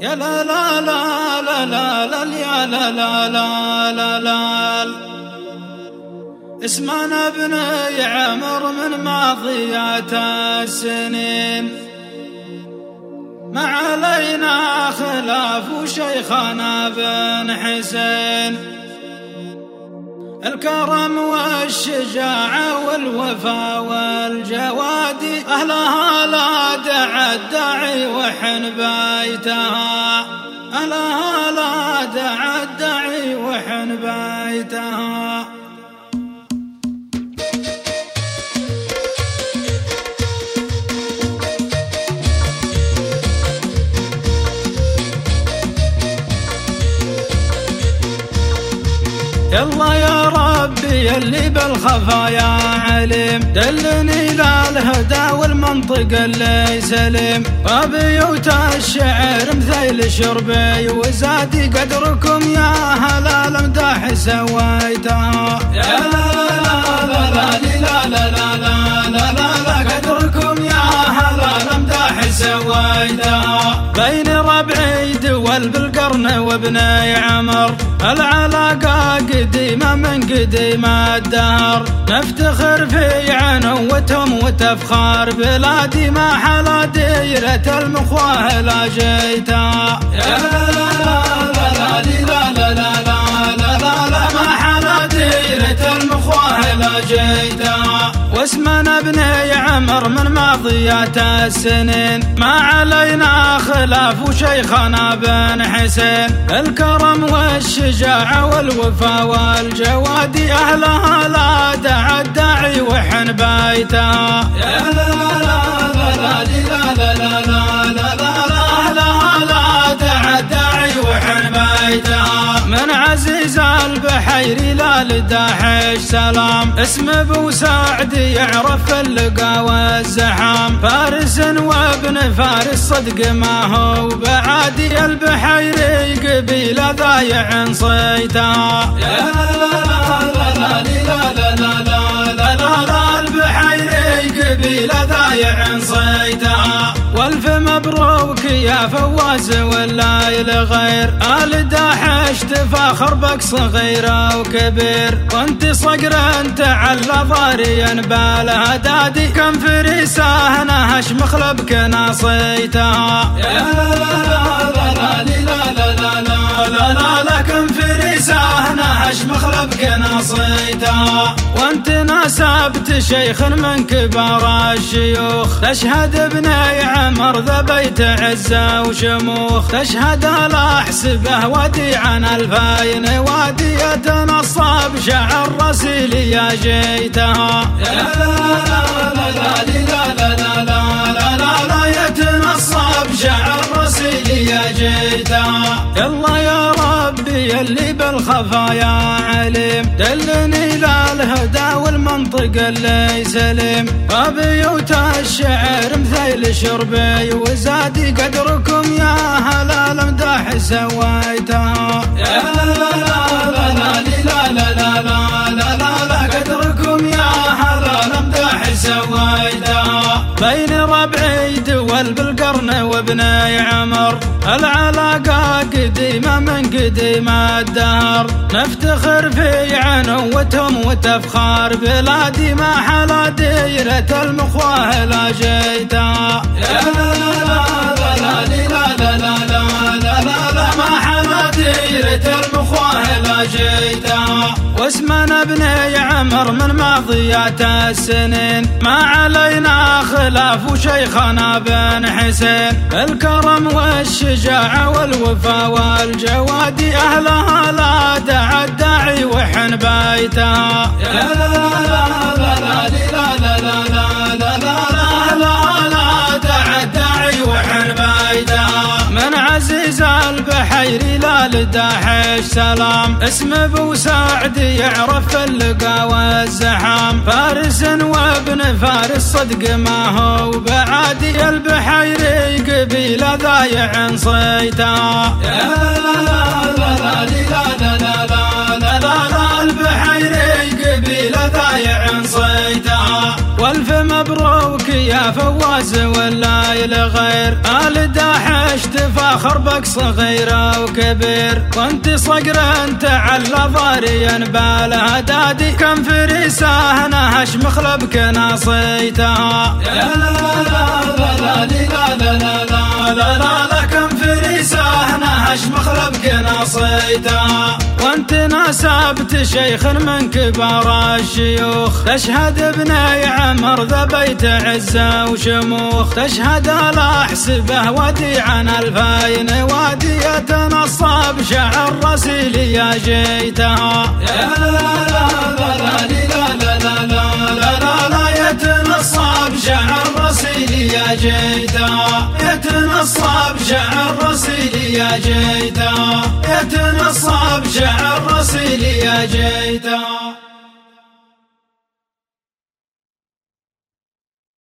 يا لا لا لا لا لا لا يا لا لا لا لا لا. اسمنا بني عمر من ماضيات السنين، ما علينا خلاف شيخنا بن حسين. الكرم والشجاعة والوفا والجواد أهلها لا دعا الداعي وحن بيتها، أهلها لا دعا الداعي وحن بيتها. يلا يا ربي اللي بالخفايا عليم، دلني للهدى والمنطق اللي سليم. وبيوت الشعر مثيل شربي وزادي قدركم يا هلا الامداح سويتها. يا لا لا لا لا لا لا لا لا لا قدركم يا هلا الامداح سويتها. بين ربعي دول بالقرن وابني عمر، العلاقة قديمة من قديم الدهر. نفتخر في عنوتهم وتفخر بلادي، ما حلا ديرة المخواه لا جيتها. يا لا لا لا لا لا لا لا لا ما حلا ديرة المخواه لا جيتها. واسمنا بني عمر من ماضيات السنين، ما علينا خلاف شيخنا بن حسين. الكرم والشجاعة والوفا والجواد أهلها لا دعا الداعي وحن بيتها. يا لا لا لا لا لا لا لا أهلها لا دعا الداعي وحن بيتها. من عزيز البحيري لا لداحش سلام، اسم ابو سعد يعرف اللقا والزحام. فارس وابن فارس صدق ما هو بعادي، البحيري قبيلة ضايع صيتها. يا لا لا لا لا لا لا لا البحيري قبيلة ضايع صيتها. والف مبروك يا فواز والليل غير، آل داحش تفاخر بك صغير وكبير. وانت صقر انت على ضاريا بالهدادي، كم فريسه نهش مخلبك ناصيتها. يا لا لا لا لا لا لا لا كم فريسه نهش مخلبك ناصيتها. وانت ناسبت شيخ من كبار الشيوخ، تشهد ابني عمر ذا بيت عزة وشموخ. تشهد الأحسبه وديعا الفاين وادي، يتنصب شعر رسيلي يا جيتها. يا لا لا لا لا لا لا لا يتنصب شعر رسيلي يا جيتها. يلا يا ربي اللي بالخفايا عليم، دلني للهدى والمنطق اللي سليم. وبيوت الشعر مثيل شربي وزادي قدركم يا هلا الامداح سويتها. يا لا لا لا لا لا لا لا قدركم يا هلا الامداح سويتها. بين ربعي دول بالقرن وابني عمر، العلاقة قديمة من قديم الدهر. نفتخر في عنوتهم وتفخر بلادي، ما حلا ديرة المخواه لا جيتها. يا لا لا لا لا لا لا ما حلا ديرة المخواه لا جيتها. واسمنا بني عمر من ماضيات السنين، ما علينا خلاف شيخنا بن حسين. الكرم والشجاعة والوفا والجواد أهلها لا دعا الداعي وحن بيتها. يا لا لا لا لا لا لا أهلها لا دعا الداعي وحن بيتها. من عزيز البحيري لا لداحش سلام، اسم ابو سعد يعرف اللقا والزحام. فارس وابن فارس صدق ما هو بعادي، البحيري قبيلة ضايع صيتها. يا لا لا لا لا لا لا البحيري قبيلة ضايع صيتها. والف مبروك يا فواز والليل غير، آل داحش تفاخر ولا خربك صغير وكبير، وانت صقر انت على ضاريا بالهدادي، كم فريسه نهش مخلبك ناصيتها. يا لا لا لا لا لا لا لا لا لا، كم فريسه نهش مخلبك ناصيتها، وانت ناسبت شيخ من كبار الشيوخ، تشهد بني عمر ذا بيت عزه وشموخ، تشهد الاحسبه وديعا الفاين وادية نصاب شعر رسيلي يا جيتها. يا لا لا لا لا لا لا لا لا لا، يتنصاب شعر رسيلي يا جيتها، يتنصاب شعر رسيلي يا جيتها، يتنصاب شعر رسيلي يا جيتها.